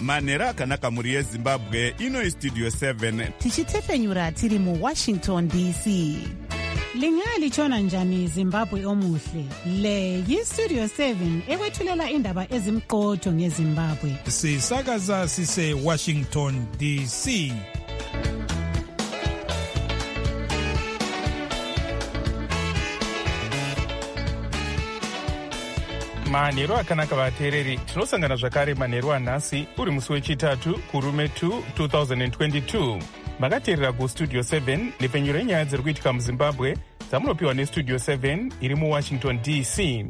manhero akanaka mhuri yezimbabwe. Ino Studio 7 tichitefenyura tiri muWashington DC. Lingalitshona njani Zimbabwe omuhle? Le yiStudio 7 ekwethulela indaba ezimqotho ngeZimbabwe. Sisakaza sise Washington DC. Manhero akanaka vateereri, tinosangana zvakare manhero anhasi uri musi wechitatu kurume 2 2022. Makateerera kuStudio 7 nepfenyuro yenyaya dziri kuitika muZimbabwe dzamunopiwa neStudio 7 iri muWashington DC.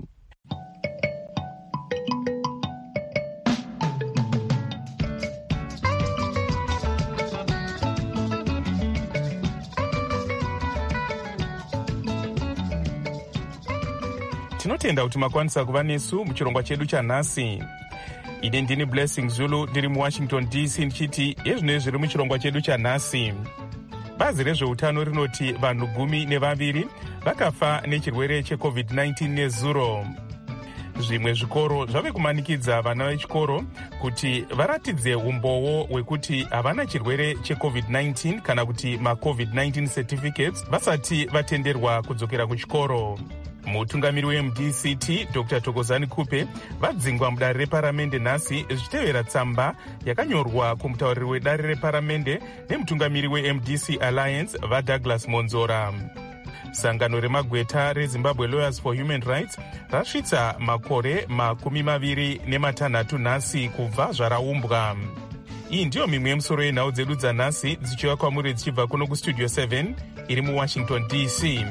Tinotenda kuti makwanisa kuva nesu muchirongwa chedu chanhasi. Ine ndini Blessing Zulu ndiri muWashington DC ndichiti ezvino zviri muchirongwa chedu chanhasi. Bazi rezveutano rinoti vanhu 12 vakafa nechirwere cheCovid-19 nezuro. Zvimwe zvikoro zvave kumanikidza vana vechikoro kuti varatidze umbowo hwekuti havana chirwere cheCovid-19 kana kuti maCovid-19 certificates vasati vatenderwa kudzokera kuchikoro. Mutungamiri weMDCT Dr. Thokozani Kupe vadzingwa mudare reparamende nhasi zvichitevera tsamba yakanyorwa kumutauriri wedare reparamende nemutungamiri weMDC Alliance vaDouglas Monzora. Sangano remagweta reZimbabwe Lawyers for Human Rights rasvitsa makore 26 nhasi kubva zvaraumbwa. Iyi ndiyo mimwe yemusoro yenhau dzedu dzanhasi dzichiva kwamuri dzichibva kuno kuStudio 7 iri muWashington DC.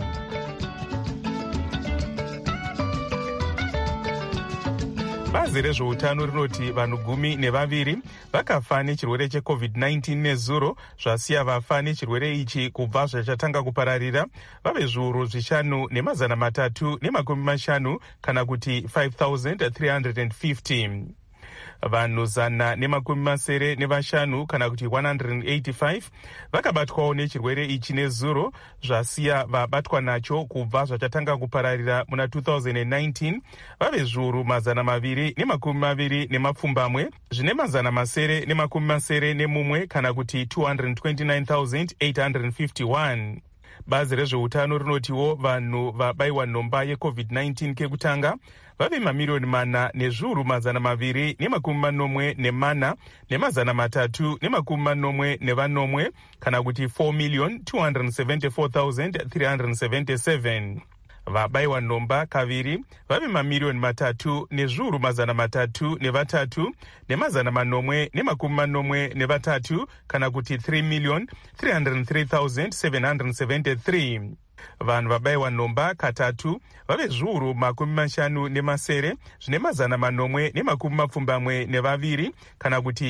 Bazi rezveutano rinoti vanhu 12 vakafa nechirwere cheCovid-19 nezuro, zvasiya vafa nechirwere ichi kubva zvachatanga kupararira vave zviuru 5,350 kana kuti 5,350. Vanhu 175 kana kuti 185 vakabatwawo nechirwere ichi nezuro, zvasiya vabatwa nacho kubva zvachatanga kupararira muna 2019 vave zviuru 220 zvine 971 kana kuti 229,851. Bazi rezveutano rinotiwo vanhu vabayiwa nhomba yeCovid-19 kekutanga vave mamiliyoni 4 nezviuru 214 340 kana kuti 4,274,377. Vabayiwa nhomba kaviri vave mamiliyoni 3 nezviuru 3,843 kana kuti 3,303,773. Vanhu vabayiwa nhomba katatu vave zviuru 50 zvine 472 kana kuti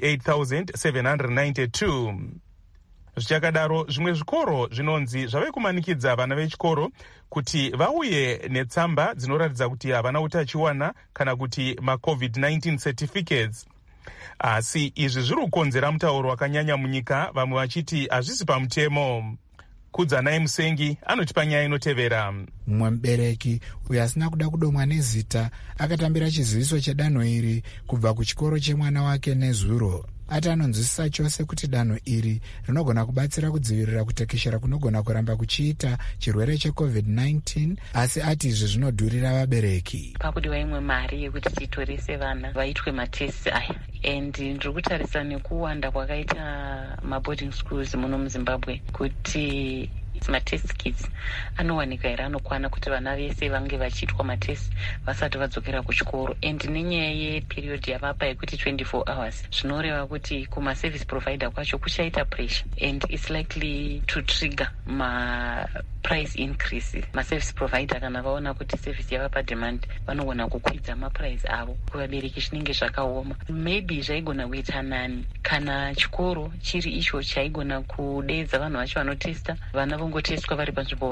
58,792. Zvichakadaro zvimwe zvikoro zvinonzi zvave kumanikidza vana vechikoro kuti vauye netsamba dzinoratidza kuti havana utachiwana kana kuti maCovid-19 certificates. Asi izvi zviri kukonzera mutauro wakanyanya munyika, vamwe vachiti hazvisi pamutemo. Kudzanai Musengi anotipa nyaya inotevera. Mumwe mubereki uyo asina kuda kudomwa nezita akatambira chiziviso chedanho iri kubva kuchikoro chemwana wake nezuro. Ati anonzwisisa chose kuti danho iri rinogona kubatsira kudzivirira kutekeshera kunogona kuramba kuchiita chirwere cheCovid-19, asi ati izvi zvinodhurira vabereki. Pakudiwa imwe mari yekuti titorise vana vaitwe matesti aya, and ndiri kutarisa nekuwanda kwakaita maboarding schools muno muZimbabwe kuti matest kits anowanika here, anokwana kuti vana vese vange vachiitwa matest vasati vadzokera kuchikoro. And nenyaya yeperiod yavapa yekuti 24 hours zvinoreva kuti kumaservice provider kwacho kuchaita pressure and it's likely to trigger price increase. Maservice provider kana vaona kuti service yavapa demand vanogona kukwidza maprice avo, kuvabereki zvinenge zvakaoma. Maybe zvaigona kuita nani kana chikoro chiri icho chaigona kudedza vanhu vacho vanotesta, vana vongotestwa vari panzvimbo 1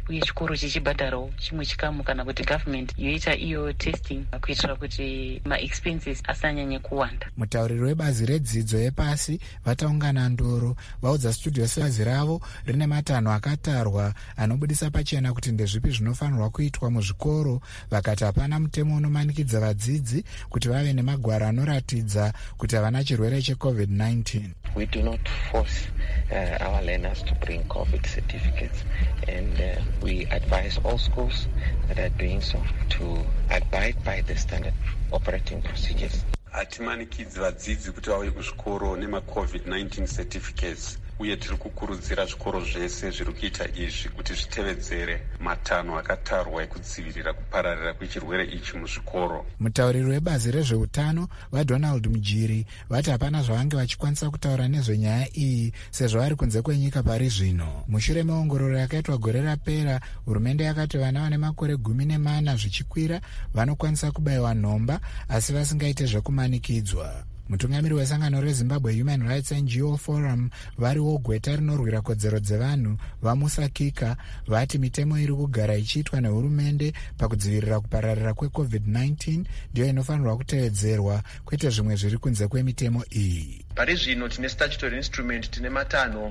uye chikoro chichibhadharawo chimwe chikamu kana kuti government yoita iyo testing kuitira kuti maexpenses asanyanye kuwanda. Mutauriri webazi redzidzo yepasi vataungana ndoro vaudza studio sebazi ravo rine matanho akatarwa anobudisa pachena kuti ndezvipi zvinofanirwa kuitwa muzvikoro, vakati hapana mutemo unomanikidza vadzidzi kuti vave nemagwaro anoratidza kuti havana chirwere cheCovid-19. We do not force our learners to bring COVID certificates, and we advise all schools that are doing so to abide by the standard operating procedures. Hatimanikidzi vadzidzi kuti vauye kuzvikoro nema-COVID-19 certificates, uye tiri kukurudzira zvikoro zvese zviri kuita izvi kuti zvitevedzere matanho akatarwa ekudzivirira kupararira kwechirwere ichi muzvikoro. Mutauriri webazi rezveutano vaDonald Mujiri vati hapana zvavange vachikwanisa kutaura nezvenyaya iyi sezvo vari kunze kwenyika pari zvino. Mushure meongororo yakaitwa gore rapera, hurumende yakati vana vane makore 14 zvichikwira vanokwanisa kubayiwa nhomba asi vasingaite zvekumanikidzwa. Mutungamiri wesangano reZimbabwe Human Rights NGO Forum variwo gweta rinorwira kodzero dzevanhu vaMusa Kika vati mitemo iri kugara ichiitwa nehurumende pakudzivirira kupararira kweCovid-19 ndiyo inofanirwa kutevedzerwa, kwete zvimwe zviri kunze kwemitemo iyi. Pari zvino tine statutory instrument, tine matanho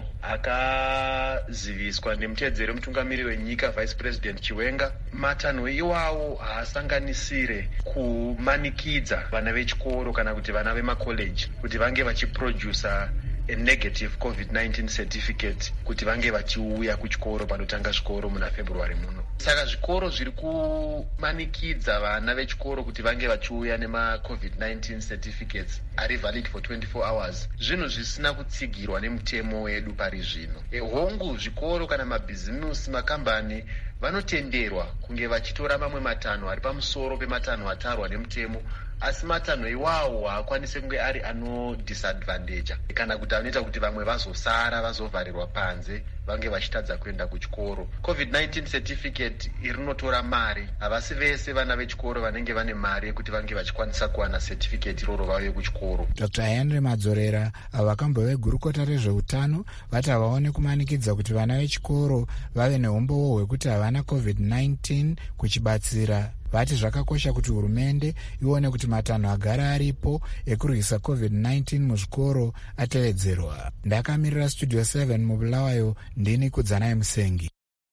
akaziviswa nemutedzeri wemutungamiri wenyika Vice President Chiwenga. Matanho iwawo haasanganisire kumanikidza vana vechikoro kana kuti vana vemakoleji kuti vange vachiprodusa a negative COVID-19 certificate kuti vange vachiuya kuchikoro panotanga zvikoro muna February muno. Saka zvikoro zviri kumanikidza vana vechikoro kuti vange vachiuya nema-COVID-19 certificates ari valid for 24 hours. Zvinhu zvisina kutsigirwa nemutemo wedu pari zvino. Hongu zvikoro kana mabhizimusi, makambani vanotenderwa kunge vachitora mamwe matanho ari pamusoro pematanho atarwa nemutemo, asi matanho iwawo haakwanise kunge ari anodisadvantaja kana kuti anoita kuti vamwe vazosara vazovharirwa panze vange vachitadza kuenda kuchikoro. COVID-19 certificate irinotora mari, havasi vese vana vechikoro vanenge vane mari yekuti vange vachikwanisa kuwana certificate iroro vauye kuchikoro. Dr. Henry Madzorera avo vakambove gurukota rezveutano vati havaone kumanikidza kuti vana vechikoro vave neumbowo hwekuti havana COVID-19 kuchibatsira. Vati zvakakosha kuti hurumende ione kuti matanho agara aripo ekurwisa COVID-19 muzvikoro atevedzerwa. Ndakamirira Studio 7 muBulawayo, ndini Kudzanai Musengi.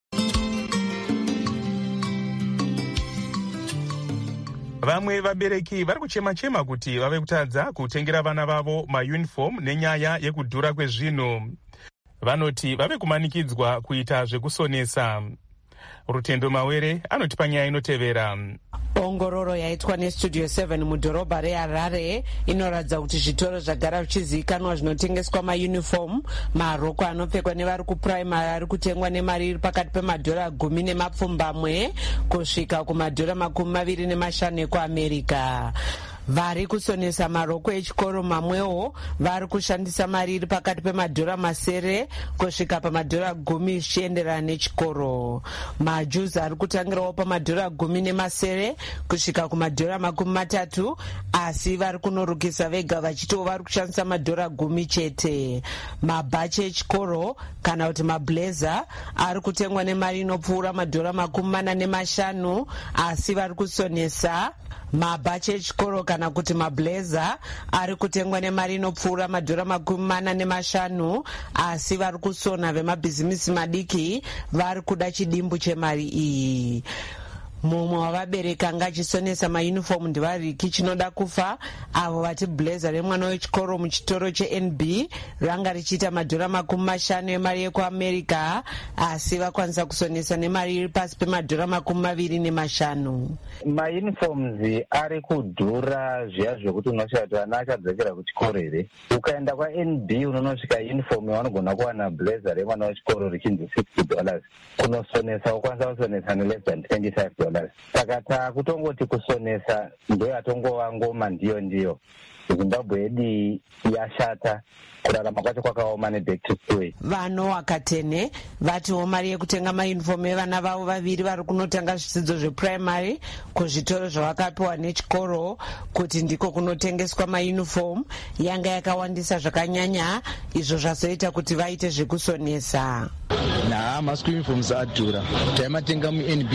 Vamwe vabereki vari kuchema-chema kuti vave kutadza kutengera vana vavo mauniform nenyaya yekudhura kwezvinhu. Vanoti vave kumanikidzwa kuita zvekusonesa. Rutendo Mawere anotipa nyaya inotevera. Ongororo yaitwa neStudio 7 mudhorobha reHarare inoratidza kuti zvitoro zvagara zvichizivikanwa zvinotengeswa mauniform, maroko anopfekwa nevari kupuraimari ari kutengwa nemari iri pakati pemadhora 10 nemapfumbamwe kusvika kumadhora 25 ekuAmerica. Vari kusonesa maroko echikoro mamwewo vari kushandisa mari iri pakati pemadhora 9 kusvika pamadhora 10 zvichienderana nechikoro. Majuzi ari kutangirawo pamadhora 10 kusvika kumadhora 30, asi vari kunorukisa vega vachitiwo vari kushandisa madhora 10 chete. Mabhachi echikoro kana kuti mablazer ari kutengwa nemari inopfuura madhora 45, asi vari kusonesa mabhachi echikoro kana kuti mablazer ari kutengwa nemari inopfuura madhora 45, asi vari kusona vemabhizimisi madiki vari kuda chidimbu chemari iyi. Mumwe wavabereki anga achisonesa mauniform ndivariki chinoda kufa avo vati blazer remwana wechikoro muchitoro cheNB ranga richiita madhora 50 emari yekuAmerica, asi vakwanisa kusonesa nemari iri pasi pemadhora 25. Mauniforms ari kudhura zviya zvekuti unosvika kuti vana achadzokera kuchikoro here. Ukaenda kwaNB unonosvika uniform yavanogona kuwana blazer remwana wechikoro richinzi $60. Kunosonesa ukwanisa kusonesa neless than $25. Saka takutongoti kusonesa ndoyatongova ngoma ndiyo. Zimbabwe yedu yashata, kurarama kwacho kwakaoma neback to school. Vano wakatene vatiwo mari yekutenga mauniform evana vavo vaviri vari kunotanga zvidzidzo zveprimary kuzvitoro zvavakapiwa nechikoro kuti ndiko kunotengeswa mauniform yanga yakawandisa zvakanyanya, izvo zvazoita kuti vaite zvekusonesa. maschool uniforms adhura. Taimatenga muNB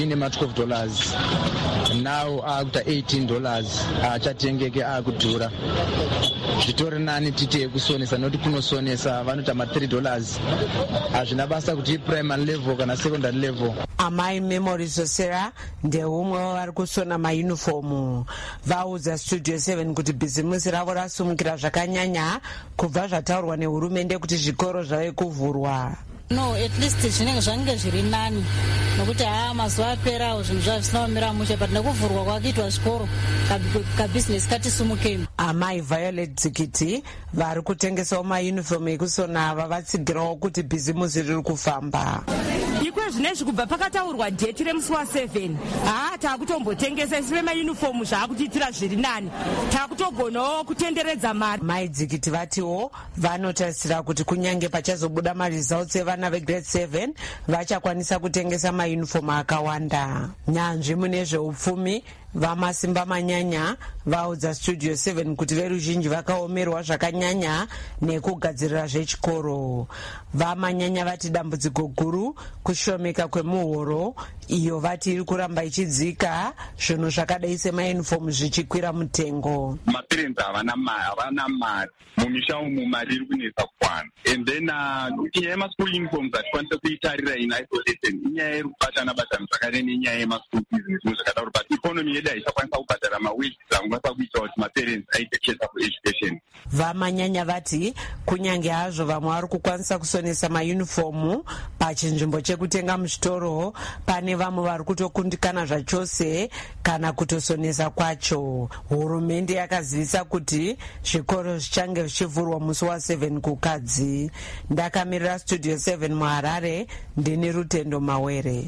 $12. Now akuta $18. Achatengeke akudhura. Zvitori nani titi ekusonesa noti kunosonesa vanota $3. Hazvina basa kuti primary level kana secondary level. Amai Memory Sosera ndeumwe vari kusona mayunifomu. Vaudza Studio 7 kuti bhizimusi ravo rasumukira zvakanyanya kubva zvataurwa nehurumende kuti zvikoro zvave kuvhurwa. No, at least zvinenge zvange zviri nani nokuti mazuva aperawo zvinhu zvisina kumira mushe, but nekuvhurwa kwakuitwa zvikoro kabhizinesi katisumukei. Amai Violet Dzikiti vari kutengesawo mayunifomu ekusona ava vatsigirawo kuti bhizimusi riri kufamba. Ikwe zvinezvi kubva pakataurwa dheti remusi wa7 taakutombotengesa isi vemayunifomu zvaakutiitira zviri nani, taakutogonawo kutenderedza mari. Mai Dzikiti vatiwo vanotarisira kuti kunyange pachazobuda maresults evana vegrade 7 vachakwanisa kutengesa mayunifomu akawanda. Nyanzvi mune zveupfumi vamasimba manyanya vaudza Studio 7 kuti veruzhinji vakaomerwa zvakanyanya nekugadzirira zvechikoro. Vamanyanya vati dambudziko guru kushomeka kwemuhoro iyo vati iri kuramba ichidzika, zvinhu zvakadai semayunifomu zvichikwira mutengo. Maparents havana mari mumisha umu, mari iri kunetsa kukwana, and then inyaya yemaschool uniforms hatikwanisa kuitarira in isolation. Inyaya iri kubatana zvakare nenyaya yemaschool fees zvakadaro, but economy yedu haichakwanisa kubhadhara mawages angakwanisa kuita kuti maparents aite chesa kueducation. Vamanyanya vati kunyange hazvo vamwe vari kukwanisa kusonesa mayunifomu pachinzvimbo chekutenga muzvitoro, pane vamwe vari kutokundikana zvachose kana kutosonesa kwacho. Hurumende yakazivisa kuti zvikoro zvichange zvichivhurwa musi wa7 kukadzi. Ndakamirira Studio 7 muHarare, ndini Rutendo Mawere.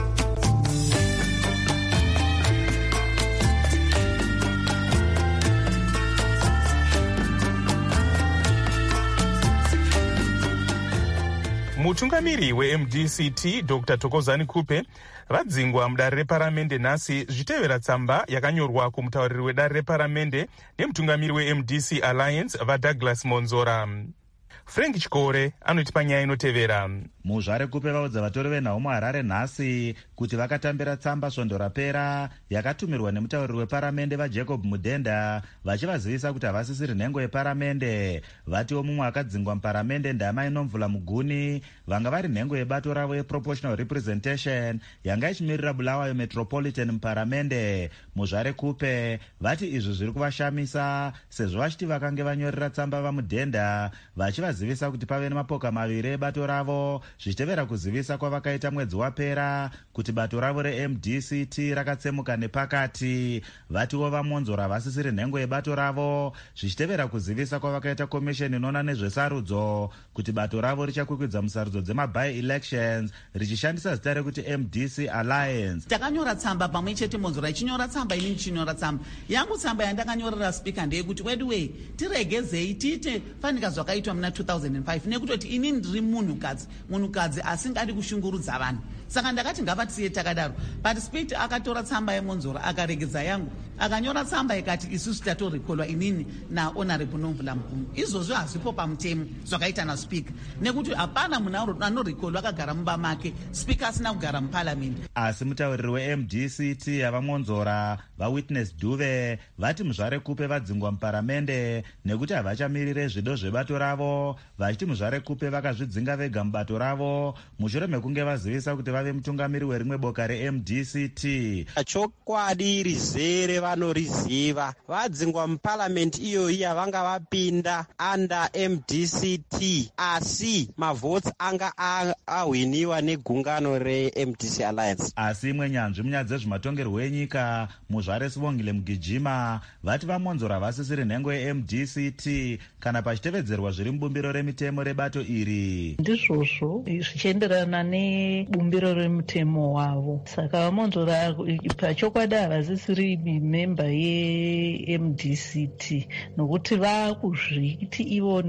Mutungamiri weMDCT Dr. Thokozani Kupe vadzingwa mudare reparamende nhasi zvitevera tsamba yakanyorwa kumutauriri wedare reparamende nemutungamiri weMDC Alliance vaDouglas Monzora. Frank Chikore anotipa nyaya inotevera. Muzvare Kupe vaudza vatori venhau muHarare nhasi kuti vakatambira tsamba svondo rapera yakatumirwa nemutauriri weparamende vaJacob Mudenda vachivazivisa kuti havasisiri nhengo yeparamende. Vatiwo mumwe akadzingwa muparamende Ndama Inomvula Muguni vanga vari nhengo yebato ravo yeproportional representation yanga ichimirira Bulawayo Metropolitan muparamende. Muzvare Kupe vati izvi zviri kuvashamisa sezvo vachiti vakange vanyorera tsamba vaMudenda vachivazivisa kuti pave nemapoka maviri ebato ravo zvichitevera kuzivisa kwavakaita mwedzi wapera kuti bato ravo reMDCT rakatsemuka nepakati. Vatiwo vaMonzora vasisiri nhengo yebato ravo zvichitevera kuzivisa kwavakaita komisheni inoona nezvesarudzo kuti bato ravo richakwikwidza musarudzo dzemaby elections richishandisa zita rekuti MDC Alliance. Takanyora tsamba pamwe chete, Monzora ichinyora tsamba, ini ndichinyora tsamba yangu. Tsamba yandakanyorera spika ndeyekuti wedway tiregezei tiite fanika zvakaitwa muna 2005 nekutoti ini ndiri munhukadzi asingadi kushungurudza vanhu. Saka ndakati ngavatisiye takadaro. But spika akatora tsamba yeMonzora akaregedza yangu, akanyora tsamba ikati isusu tatorikolwa inini naHonorable Nomvula Muguni. Izvozvo hazvipo pamutemo zvakaita naspika, nekuti hapana munhu anorikolwa akagara mumba make, spika asina kugara muparliament. Asi mutauriri weMDCT yavaMonzora vaWitness Duve vati muzvare Kupe vadzingwa muparamende nekuti havachamirire zvido zvebato ravo, vachiti muzvare Kupe vakazvidzinga vega mubato ravo mushure mekunge vazivisa kuti vave mutungamiri werimwe boka reMDCT. Chokwadi rizere vanoriziva, vadzingwa muparamende iyoyi yavanga vapinda under MDCT, asi mavhotsi anga ahwiniwa negungano reMDC Alliance. Asi imwe nyanzvi munyaya dzezvematongerwo enyika muzvare Sibongile Mugijima vati vaMonzora vasisiri nhengo yeMDCT kana pachitevedzerwa zviri mubumbiro remitemo rebato iri. Ndizvozvo zvichienderana nebumbiro remutemo wavo. Saka vaMonzora pachokwadi havasisiri memba yeMDCT nokuti vakuzviti ivo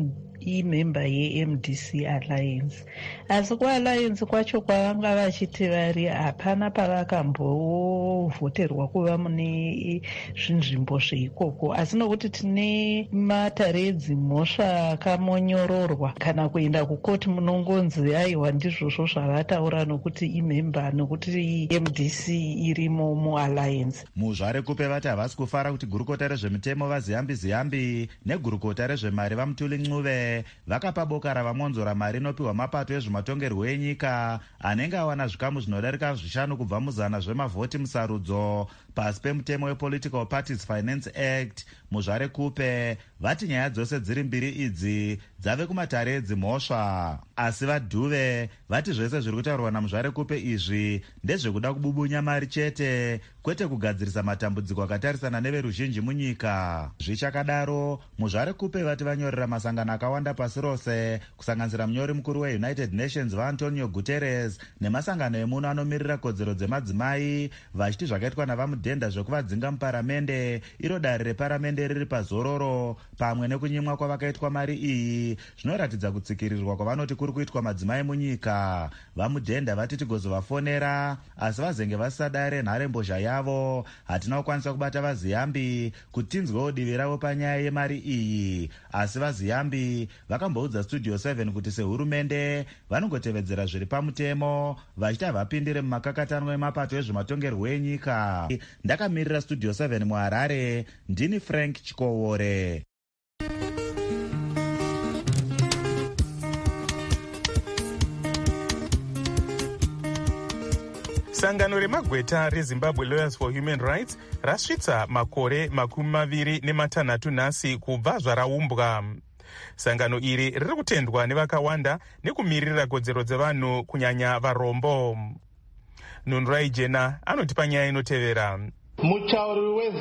imemba yeMDC Alliance. Asi kualliance kwacho kwavanga vachiti vari hapana pavakambovhoterwa kuva mune zvinzvimbo zveikoko, asi nokuti tine mataredzi mhosva akamonyororwa kana kuenda kukoti munongonzi aiwa ndizvozvo zvavataura nokuti imemba nokuti MDC irimo mualliance. muzvarekupe vati havasi kufara kuti gurukota rezvemitemo vaziyambi-ziyambi negurukota rezvemari vamutuli Ncube vakapa boka ravamonzora mari inopiwa mapato ezvematongerwo enyika anenge awana zvikamu zvinodarika 5 kubva muzana zvemavhoti musarudzo pasi pemutemo wePolitical Parties Finance Act. muzvarekupe vati nyaya dzose dziri mbiri idzi dzave kumatare edzimhosva, asi vadhuve vati zvese zviri kutaurwa namuzvarekupe izvi ndezvekuda kububunya mari chete, kwete kugadzirisa matambudziko akatarisana neveruzhinji munyika. Zvichakadaro, muzvarekupe vati vanyorera masangano akawanda pasi rose kusanganisira munyori mukuru weUnited Nations vaAntonio Guterres nemasangano emuno anomirira kodzero dzemadzimai vachiti zvakaitwa navamudhenda zvekuvadzinga muparamende, iro dare reparamende riri pazororo, pamwe nekunyimwa kwavakaitwa mari iyi zvinoratidza kutsikirirwa kwavanoti kuri kuitwa madzimai munyika. Vamudhenda vati tigozovafonera asi vazenge vasisadare nharembozha yavo, hatina kukwanisa kubata vaziyambi kuti tinzwewo divi ravo panyaya yemari iyi, asi vaziyambi vakamboudza Studio 7 kuti sehurumende vanongotevedzera zviri pamutemo vachiti havapindire mumakakatanwa emapato ezvematongerwo enyika. Ndakamirira Studio 7 muHarare, ndini Frank Chikowore. Sangano remagweta reZimbabwe Lawyers for Human Rights rasvitsa makore 26 nhasi kubva zvaraumbwa. Sangano iri riri kutendwa nevakawanda nekumirira kodzero dzevanhu kunyanya varombo. Nunrai Jena anotipa nyaya inotevera. Mutauri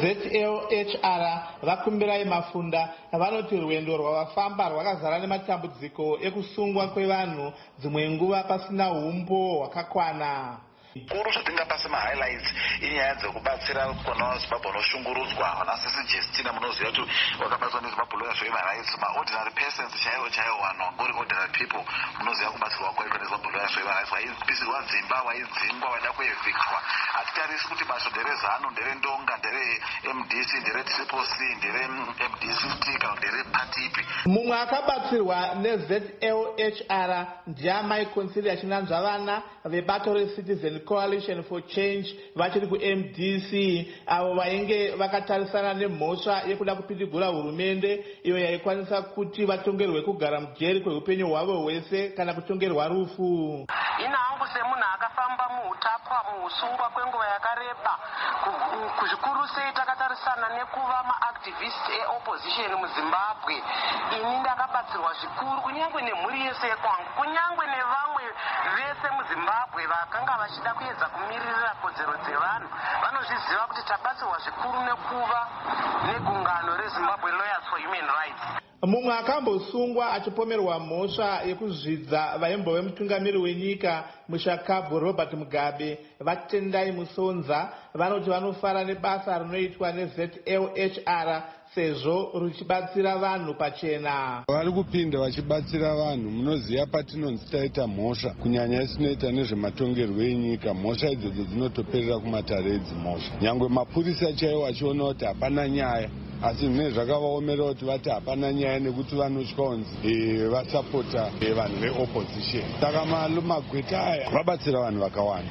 weZLHR vakumbirai mafunda vanoti rwendo rwavafamba rwakazara nematambudziko ekusungwa kwevanhu dzimwe nguva pasina umbo hwakakwana. Kuru zvatingapa semahighlights inyaya dzekubatsira kuna Zimbabwe vanoshungurudzwa vanasisi Justina munoziva kuti vakabatsirwa neZimbabwe Lawyers for Human Rights, maordinary persons chaivo vanhu vangori ordinary people munoziva kubatsirwa kwaitwa neZimbabwe Lawyers for Human Rights, vaipisirwa dzimba, vaidzingwa, vaida kuevictwa. Hatitarisi kuti basa nderezanu, nderendonga, ndereMDC, ndereCCC, ndereMDCT kana nderepati ipi. Mumwe akabatsirwa neZLHR ndiamai Consilia Chinanzvavana vebato reCitizen Coalition for Change vachiri kuMDC, avo vainge vakatarisana nemhosva yekuda kupitigura hurumende iyo yaikwanisa kuti vatongerwe kugara mujeri kweupenyu hwavo hwese kana kutongerwa rufu. Ina hangu semunhu akafamba muutapwa muusungwa kwenguva yakareba, kuzvikuru sei takatarisana nekuva maactivist eopposition muZimbabwe. Ini ndakabatsirwa zvikuru kunyange nemhuri yese yekwangu, kunyange nevamwe vese muZimbabwe vakanga vachida kuedza kumirira kodzero dzevanhu vanozviziva kuti tabatsirwa zvikuru nekuva negungano reZimbabwe Lawyers for Human Rights. Mumwe akambosungwa achipomerwa mhosva yekuzvidza vaimbove mutungamiri wenyika muShakabvu Robert Mugabe vatendai Musonza vanoti vanofara nebasa rinoitwa neZLHR sezvo ruchibatsira vanhu pachena. Vari kupinda vachibatsira vanhu, munoziva patinonzi taita mhosva kunyanya isinoita nezvematongerwo enyika, mhosva idzodzo dzinotoperera kumatare edzimhosva. Nyangwe mapurisa chaiwo achiona kuti hapana nyaya, asi zvimwe zvakavaomera kuti vati hapana nyaya nekuti vanotya kunzi vasapota vanhu veopposition. Saka magweta aya vabatsira vanhu vakawanda.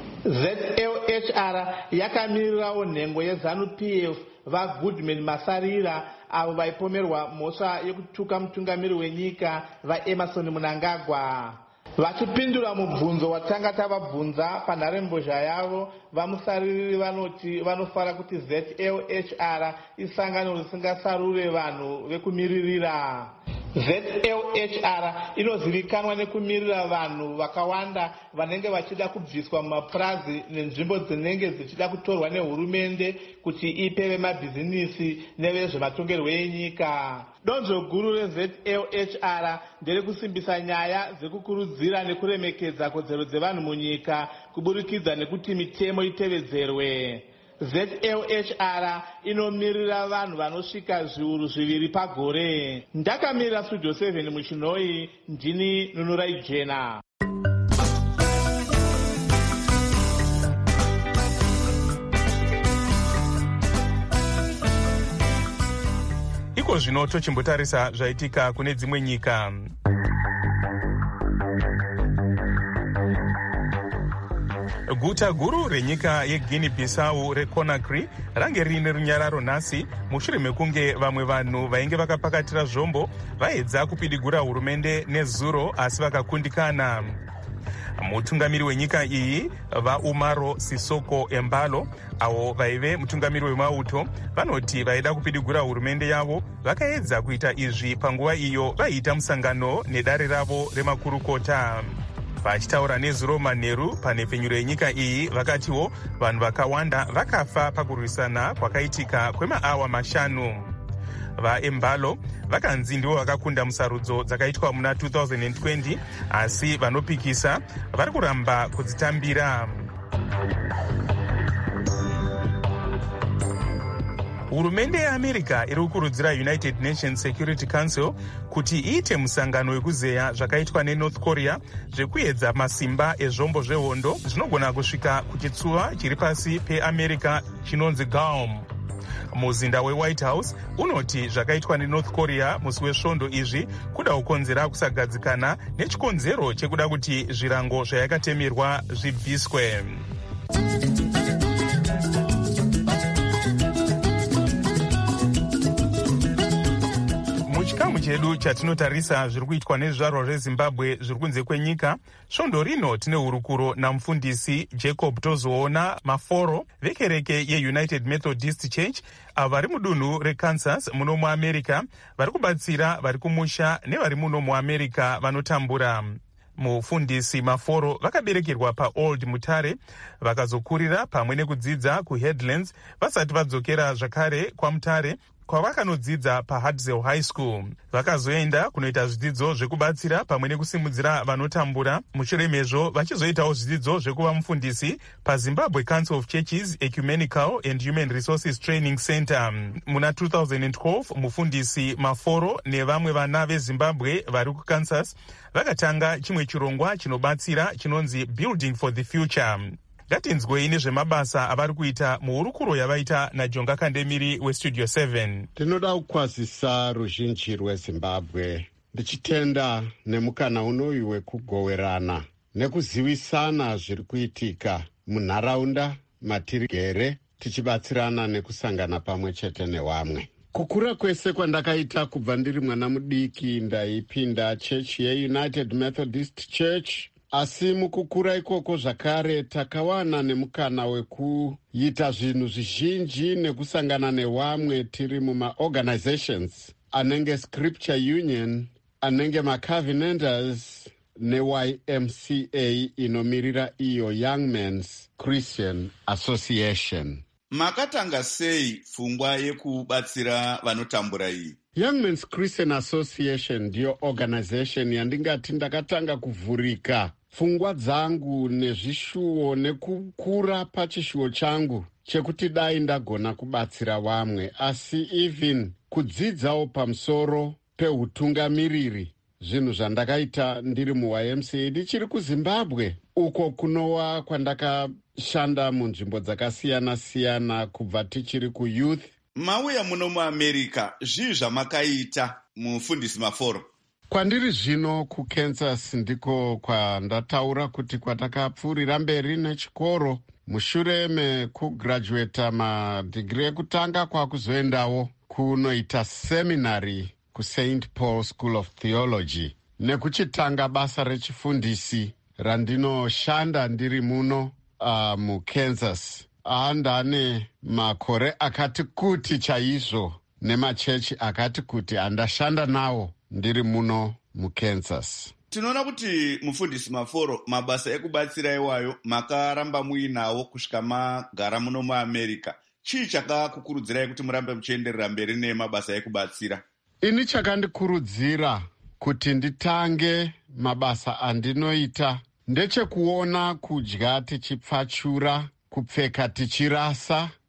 ZLHR yakamirirawo nhengo yeZANU-PF vaGoodman Masarira avo vaipomerwa mhosva yekutuka mutungamiri wenyika vaEmerson Mnangagwa. Vachipindura mubvunzo watanga tavabvunza panharembozha yavo, vamusariri vanoti vanofara kuti ZLHR isangano risingasarure vanhu vekumiririra. ZLHR inozivikanwa nekumirira vanhu vakawanda vanenge vachida kubviswa mumapurazi nenzvimbo dzinenge dzichida kutorwa nehurumende kuti ipe vemabhizinisi nevezvematongerwo enyika. Donzvo guru reZLHR nderekusimbisa nyaya dzekukurudzira nekuremekedza kodzero dzevanhu munyika kuburikidza nekuti mitemo itevedzerwe. ZLHR inomirira vanhu vanosvika zviuru 2 pagore. Ndakamirira Studio 7 muChinoi, ndini Nunurai Jena. Iko zvino tochimbotarisa zvaitika kune dzimwe nyika. Guta guru renyika yeGuinea Bissau reConakry range riine runyararo nhasi mushure mekunge vamwe vanhu vainge vakapakatira zvombo vaedza kupidigura hurumende nezuro asi vakakundikana. Mutungamiri wenyika iyi vaUmaro Sisoko Embalo, avo vaive mutungamiri wemauto, vanoti vaida kupidigura hurumende yavo vakaedza kuita izvi panguva iyo vaiita musangano nedare ravo remakurukota. Vachitaura nezuro manheru panhepfenyuro yenyika iyi vakatiwo vanhu vakawanda vakafa pakurwisana kwakaitika kwemaawa 5. VaEmbalo vakanzi ndivo vakakunda musarudzo dzakaitwa muna 2020, asi vanopikisa vari kuramba kudzitambira. Hurumende yeAmerica iri kukurudzira United Nations Security Council kuti iite musangano wekuzeya zvakaitwa neNorth Korea zvekuedza masimba ezvombo zvehondo zvinogona kusvika kuchitsuva chiri pasi peAmerica chinonzi Guam. Muzinda weWhite House unoti zvakaitwa neNorth Korea musi wesvondo izvi kuda kukonzera kusagadzikana nechikonzero chekuda kuti zvirango zvayakatemerwa zvibviswe. Muchikamu chedu chatinotarisa zviri kuitwa nezvizvarwa zveZimbabwe zviri kunze kwenyika, svondo rino tine hurukuro namufundisi Jacob Tozoona Maforo vekereke yeUnited Methodist Church avo vari mudunhu reKansas muno muAmerica vari kubatsira vari kumusha nevari muno muAmerica vanotambura. Mufundisi Maforo vakaberekerwa paOld Mutare vakazokurira pamwe nekudzidza kuHeadlands vasati vadzokera zvakare kwaMutare kwavakanodzidza paHartsdale High School. Vakazoenda kunoita zvidzidzo zvekubatsira pamwe nekusimudzira vanotambura. Mushure mezvo vachizoitawo zvidzidzo zvekuva mufundisi paZimbabwe Council of Churches Ecumenical and Human Resources Training Center. Muna 2012 mufundisi Maforo nevamwe vana veZimbabwe vari kuKansas vakatanga chimwe chirongwa chinobatsira chinonzi Building for the Future. Ngatinzwei nezvemabasa avari kuita muhurukuro yavaita naJonga Kandemiri weStudio 7. Tinoda kukwazisa ruzhinji rweZimbabwe ndichitenda nemukana unoyu wekugoverana nekuzivisana zviri kuitika munharaunda matirigere tichibatsirana nekusangana pamwe chete nevamwe. Kukura kwese kwandakaita kubva ndiri mwana mudiki ndaipinda chechi yeUnited Methodist Church. Asi mukukura ikoko zvakare takawana nemukana wekuita zvinhu zvizhinji nekusangana nevamwe tiri mumaorganizations anenge Scripture Union, anenge maCovenanters neYMCA inomirira iyo Young Men's Christian Association. Makatanga sei pfungwa yekubatsira vanotambura iyi? Young Men's Christian Association ndiyo organization yandingati ndakatanga kuvhurika pfungwa dzangu nezvishuwo nekukura pachishuwo changu chekuti dai ndagona kubatsira vamwe, asi even kudzidzawo pamusoro peutungamiriri, zvinhu zvandakaita ndiri muYMCA ndichiri kuZimbabwe, uko kunowa kwandakashanda munzvimbo dzakasiyana-siyana kubva tichiri kuyouth. Mauya muno muAmerica, zvii zvamakaita mufundisi Maforo? Kwandiri zvino kuKansas ndiko kwandataura kuti kwatakapfuurira mberi nechikoro. Mushure mekugraduata madhigiri ekutanga kwakuzoendawo kunoita seminary kuSt. Paul School of Theology nekuchitanga basa rechifundisi randinoshanda ndiri muno muKansas. Andane makore akati kuti chaizvo nemachechi akati kuti andashanda nawo ndiri muno muKansas. Tinoona kuti mufundisi Maforo, mabasa ekubatsira iwayo makaramba muinawo kusvika magara muno muAmerica. Chii chakakukurudzirai kuti murambe muchienderera mberi nemabasa ekubatsira? Ini chakandikurudzira kuti nditange mabasa andinoita ndechekuona kudya tichipfachura, kupfeka tichirasa,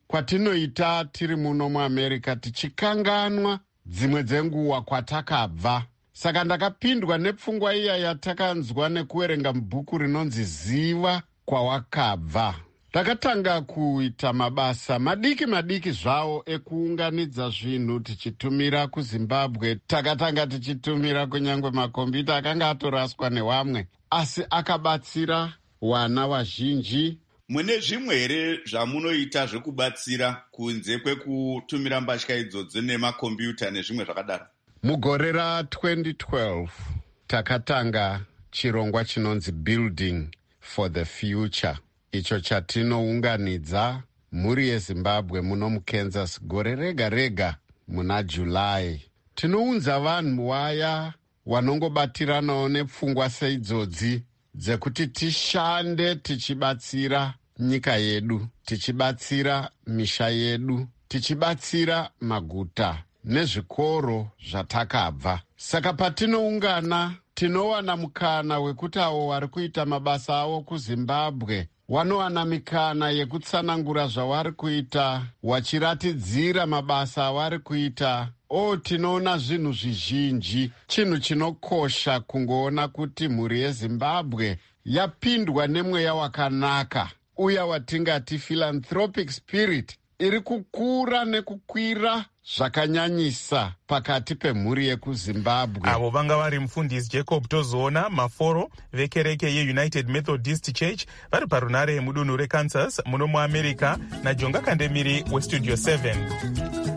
kwatinoita tiri muno muamerica tichikanganwa dzimwe dzenguva kwatakabva. Saka ndakapindwa nepfungwa iya yatakanzwa nekuverenga mubhuku rinonzi Ziva kwawakabva. Takatanga kuita mabasa madiki zvawo ekuunganidza zvinhu tichitumira kuZimbabwe. Takatanga tichitumira kunyangwe makombiyuta akanga atoraswa nevamwe, asi akabatsira wana vazhinji. Mune zvimwe here zvamunoita zvekubatsira kunze kwekutumira mbatya idzodzo nemakombiyuta nezvimwe zvakadaro? Mugore ra2012 takatanga chirongwa chinonzi Building for the Future, icho chatinounganidza mhuri yeZimbabwe muno muKansas gore rega rega muna July. Tinounza vanhu vaya vanongobatiranawo nepfungwa seidzodzi dzekuti tishande tichibatsira nyika yedu, tichibatsira misha yedu, tichibatsira maguta nezvikoro zvatakabva. Saka patinoungana tinowana mukana wekuti avo vari kuita mabasa avo kuZimbabwe wanowana mikana yekutsanangura zvavari kuita, wachiratidzira mabasa avari kuita. Tinoona zvinhu zvizhinji. Chinhu chinokosha kungoona kuti mhuri yeZimbabwe yapindwa nemweya wakanaka, uya watingati philanthropic spirit iri kukura nekukwira zvakanyanyisa pakati pemhuri yekuZimbabwe. Avo vanga vari mufundisi Jacob Tozoona Maforo vekereke yeUnited Methodist Church vari parunare mudunhu reKansas muno muAmerica, naJonga Kandemiri weStudio 7.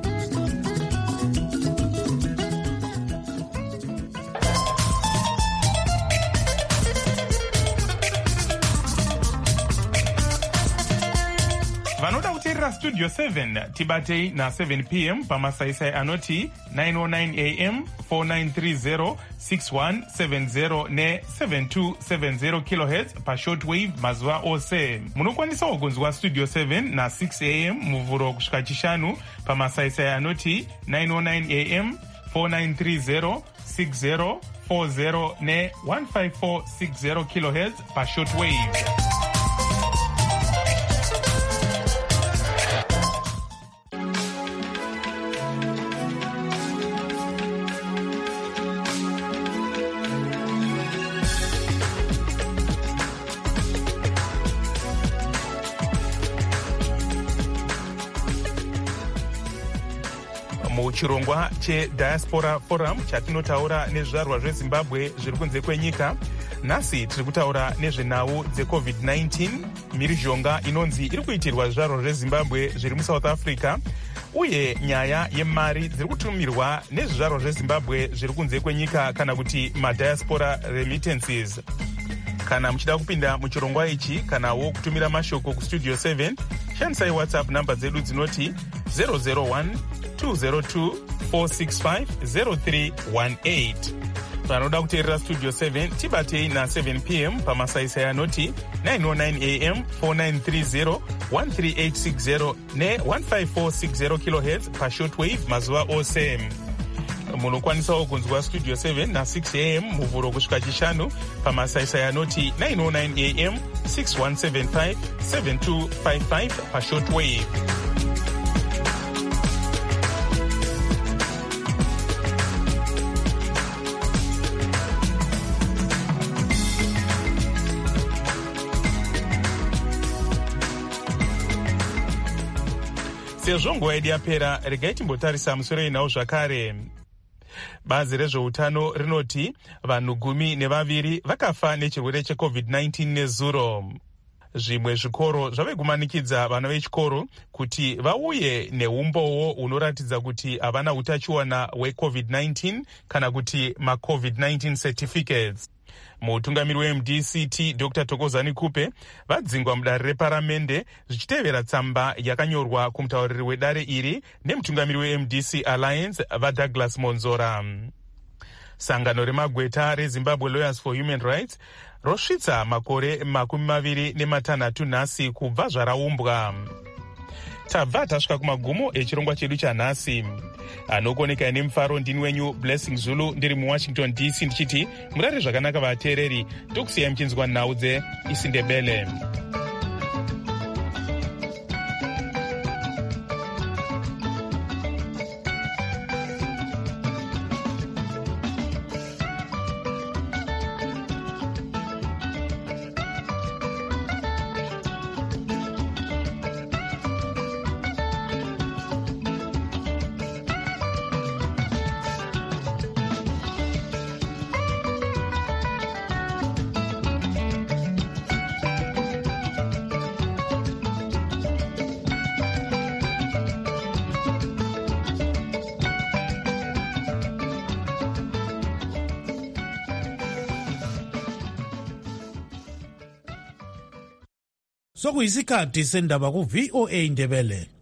Vanoda kuteerera Studio 7 tibatei na7 p.m. pamasaisai anoti 909 am 4930 6170 ne7270 kHz pashortwave mazuva ose. Munokwanisawo kunzwa Studio 7 na6 am muvhuro kusvika chishanu pamasaisai anoti 909 am 4930 6040 ne15460 kHz pashortwave. Muchirongwa cheDiaspora Forum chatinotaura nezvizvarwa zveZimbabwe zviri kunze kwenyika, nhasi tiri kutaura nezvenhau dzeCovid-19, mhirizhonga inonzi iri kuitirwa zvizvarwa zveZimbabwe zviri muSouth Africa, uye nyaya yemari dziri kutumirwa nezvizvarwa zveZimbabwe zviri kunze kwenyika kana kuti madiaspora remittances. Kana muchida kupinda muchirongwa ichi kanawo kutumira mashoko kuStudio 7, shandisai WhatsApp namba dzedu dzinoti 001 202 465 0318. Vanoda kuteerera Studio 7 tibatei na7 p.m. pamasaisai anoti 909 am 4930 13860 ne15460 kHz pashortwave mazuva ose. Munokwanisawo kunzwa Studio 7 na6 am muvhuro kusvika chishanu pamasaisai anoti 909 am 6175 7255 pashortwave. Sezvo nguva yedu yapera, regai timbotarisa musoro inawo zvakare. Bazi rezveutano rinoti vanhu 12 vakafa nechirwere cheCovid-19 nezuro. Zvimwe zvikoro zvave kumanikidza vana vechikoro kuti vauye neumbowo unoratidza kuti havana utachiona hweCovid-19 kana kuti maCovid-19 certificates. Mutungamiri weMDCT Dr. Thokozani Kupe vadzingwa mudare reparamende zvichitevera tsamba yakanyorwa kumutauriri wedare iri nemutungamiri weMDC Alliance vaDouglas Monzora. Sangano remagweta reZimbabwe Lawyers for Human Rights rosvitsa makore 26 nhasi kubva zvaraumbwa. Tabva tasvika kumagumo echirongwa chedu chanhasi. Anokoneka nemufaro ndini wenyu Blessing Zulu ndiri muWashington DC ndichiti murare zvakanaka vateereri, tokusiyai muchinzwa nhau dzeIsindebele. sokuyisikhathi sendaba ku-VOA Ndebele.